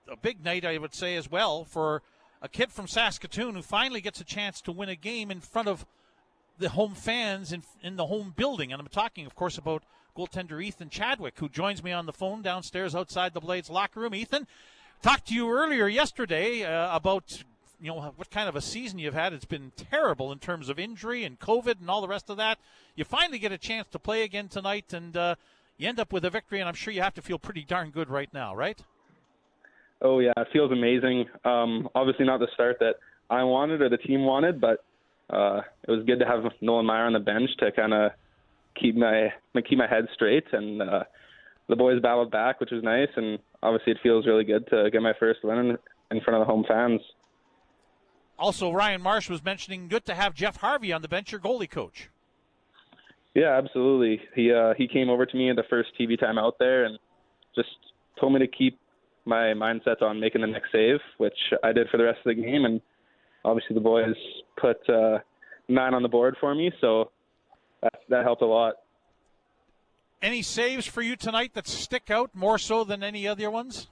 a big night, I would say, as well, for a kid from Saskatoon who finally gets a chance to win a game in front of the home fans in the home building. And I'm talking, of course, about goaltender Ethan Chadwick, who joins me on the phone downstairs outside the Blades locker room. Ethan, talked to you earlier yesterday about what kind of a season you've had. It's been terrible in terms of injury and COVID and all the rest of that. You finally get a chance to play again tonight, and you end up with a victory, and I'm sure you have to feel pretty darn good right now, right? Oh, yeah, it feels amazing. Obviously not the start that I wanted or the team wanted, but it was good to have Nolan Meyer on the bench to kind of keep my head straight, and the boys battled back, which was nice, and obviously it feels really good to get my first win in front of the home fans. Also, Ryan Marsh was mentioning good to have Jeff Harvey on the bench, your goalie coach. Yeah, absolutely. He came over to me in the first TV time out there and just told me to keep my mindset on making the next save, which I did for the rest of the game, and obviously the boys put 9 on the board for me, so that helped a lot. Any saves for you tonight that stick out more so than any other ones?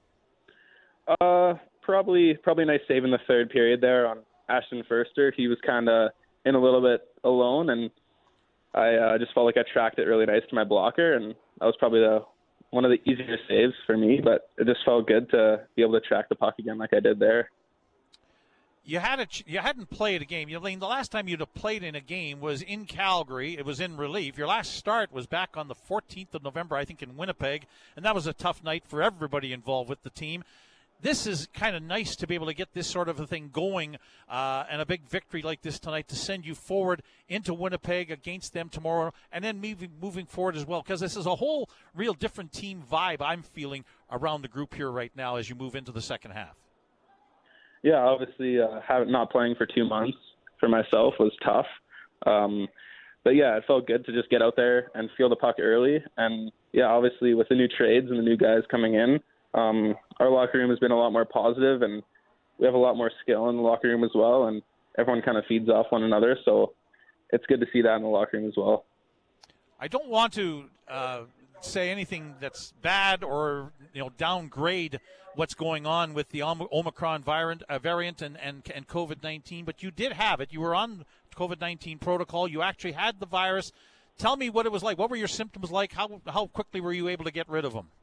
Probably a nice save in the third period there on Ashton Furster. He was kind of in a little bit alone, and I just felt like I tracked it really nice to my blocker, and that was probably one of the easier saves for me, but it just felt good to be able to track the puck again like I did there. You hadn't played a game. The last time you'd have played in a game was in Calgary. It was in relief. Your last start was back on the 14th of November, I think, in Winnipeg, and that was a tough night for everybody involved with the team. This is kind of nice to be able to get this sort of a thing going, and a big victory like this tonight to send you forward into Winnipeg against them tomorrow, and then moving forward as well, because this is a whole real different team vibe I'm feeling around the group here right now as you move into the second half. Yeah, obviously not playing for 2 months for myself was tough. But, yeah, it felt good to just get out there and feel the puck early. And, yeah, obviously with the new trades and the new guys coming in, our locker room has been a lot more positive, and we have a lot more skill in the locker room as well, and everyone kind of feeds off one another. So it's good to see that in the locker room as well. I don't want to say anything that's bad or downgrade what's going on with the Omicron variant and COVID-19, but you did have it. You were on COVID-19 protocol. You actually had the virus. Tell me what it was like. What were your symptoms like? How quickly were you able to get rid of them?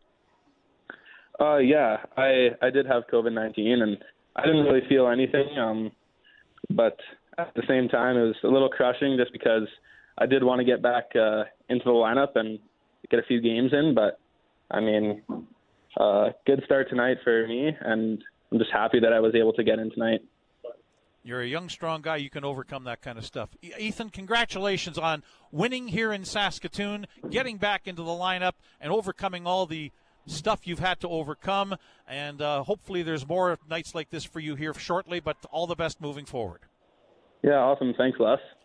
Yeah, I did have COVID-19, and I didn't really feel anything. But at the same time, it was a little crushing just because I did want to get back into the lineup and get a few games in. But, I mean, good start tonight for me, and I'm just happy that I was able to get in tonight. You're a young, strong guy. You can overcome that kind of stuff. Ethan, congratulations on winning here in Saskatoon, getting back into the lineup, and overcoming all the stuff you've had to overcome. And hopefully there's more nights like this for you here shortly, but all the best moving forward. Yeah, awesome. Thanks, Les.